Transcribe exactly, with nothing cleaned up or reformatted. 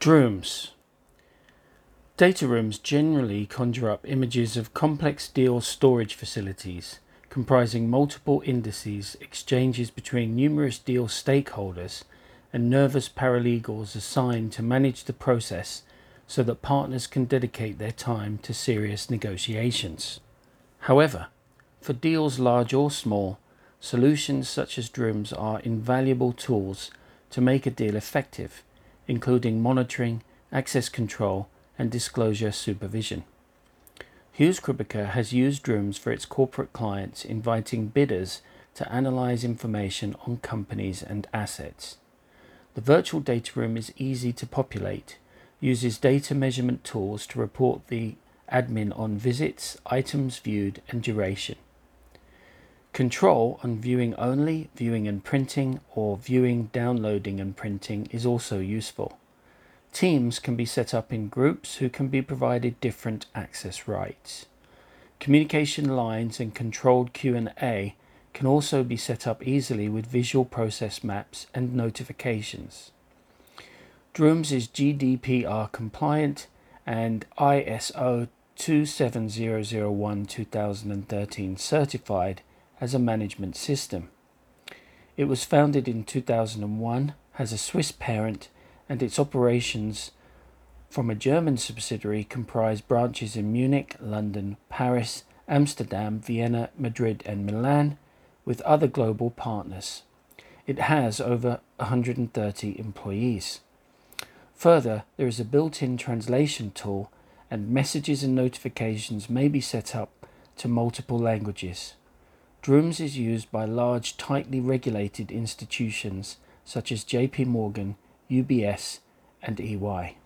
Drooms. Data rooms generally conjure up images of complex deal storage facilities comprising multiple indices, exchanges between numerous deal stakeholders, and nervous paralegals assigned to manage the process so that partners can dedicate their time to serious negotiations. However, for deals large or small, solutions such as Drooms are invaluable tools to make a deal effective, including monitoring, access control, and disclosure supervision. Hughes Krupke has used Drooms for its corporate clients, inviting bidders to analyze information on companies and assets. The virtual data room is easy to populate, uses data measurement tools to report the admin on visits, items viewed, and duration. Control on viewing only, viewing and printing, or viewing, downloading and printing is also useful. Teams can be set up in groups who can be provided different access rights. Communication lines and controlled Q and A can also be set up easily with visual process maps and notifications. Drooms is G D P R compliant and I S O two seven zero zero one two thousand thirteen certified as a management system. It was founded in two thousand one, has a Swiss parent, and its operations from a German subsidiary comprise branches in Munich, London, Paris, Amsterdam, Vienna, Madrid, and Milan, with other global partners. It has over one hundred thirty employees. Further, there is a built-in translation tool, and messages and notifications may be set up to multiple languages. Drooms is used by large, tightly regulated institutions such as J P Morgan, U B S, and E Y.